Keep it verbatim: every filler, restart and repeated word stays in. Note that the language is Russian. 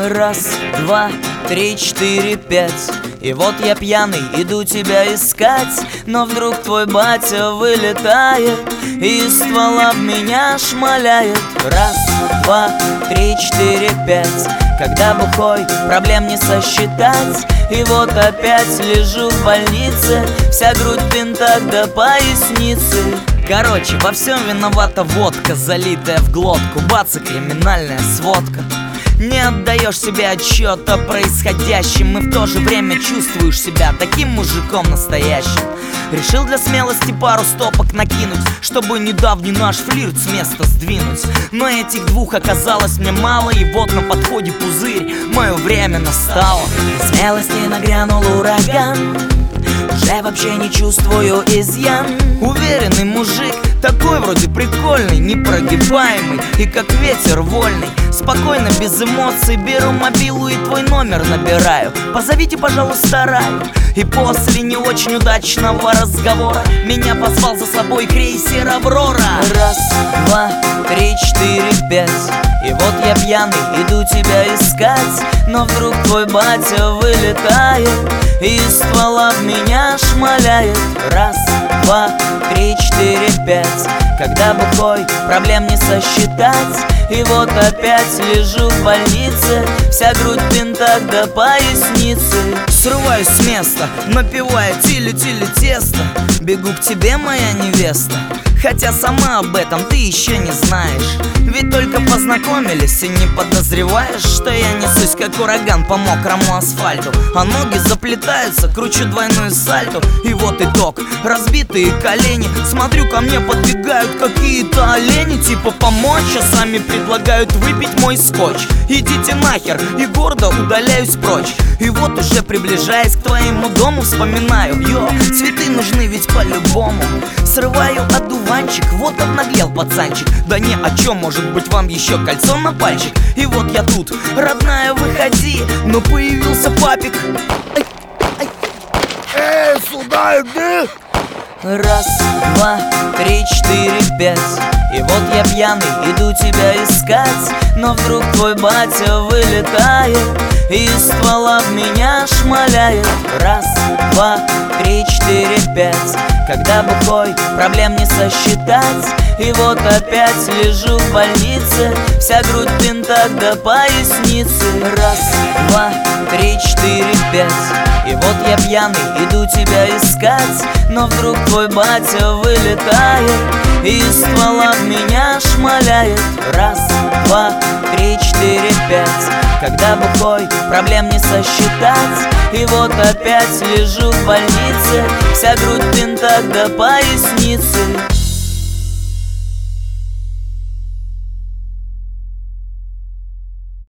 Раз, два, три, четыре, пять. И вот я пьяный, иду тебя искать, но вдруг твой батя вылетает и из ствола в меня шмаляет. Раз, два, три, четыре, пять. Когда бухой, проблем не сосчитать. И вот опять лежу в больнице, вся грудь в бинтах до поясницы. Короче, во всем виновата водка, залитая в глотку. Бац, и криминальная сводка. Не отдаешь себе отчет о происходящем, и в то же время чувствуешь себя таким мужиком настоящим. Решил для смелости пару стопок накинуть, чтобы недавний наш флирт с места сдвинуть. Но этих двух оказалось мне мало, и вот на подходе пузырь, мое время настало. Смелости нагрянул ураган, уже вообще не чувствую изъян. Уверенный мужик, такой вроде прикольный, непрогибаемый и как ветер вольный. Спокойно, без эмоций беру мобилу и твой номер набираю. Позовите, пожалуйста, Раю. И после не очень удачного разговора меня позвал за собой крейсер Аврора. Раз, два, три, четыре, пять. И вот я пьяный, иду тебя искать, но вдруг твой батя вылетает и из ствола в меня шмаляет. Раз, два, три, четыре, пять. Когда бухой, проблем не сосчитать. И вот опять лежу в больнице, вся грудь в бинтах до поясницы. Срываюсь с места, напевая тили-тили тесто. Бегу к тебе, моя невеста, хотя сама об этом ты еще не знаешь. Ведь только познакомились и не подозреваешь, что я несусь как ураган по мокрому асфальту. А ноги заплетаются, кручу двойную сальту. И вот итог, разбитые колени. Смотрю, ко мне подбегают какие-то олени, типа помочь, а сами предлагают выпить мой скотч. Идите нахер, и гордо удаляюсь прочь. И вот уже приближаясь к твоему дому, вспоминаю: йо, цветы нужны ведь по-любому. Срываю одуванчик, вот обнаглел пацанчик. Да не о чем, может быть вам еще кольцо на пальчик. И вот я тут, родная, выходи, но появился папик. Ай, ай. Эй, сюда иди! Раз, два, три, четыре, пять. И вот я пьяный, иду тебя искать, но вдруг твой батя вылетает и из ствола в меня шмаляет. Раз, два, три, четыре, пять. Когда бухой, проблем не сосчитать. И вот опять лежу в больнице, вся грудь в бинтах до поясницы. Раз, два, три, четыре, пять. И вот я пьяный, иду тебя искать, но вдруг твой батя вылетает и из ствола в меня шмаляет. Раз, два, три, четыре, пять. Когда бухой, проблем не сосчитать. И вот опять лежу в больнице, вся грудь в бинтах до поясницы.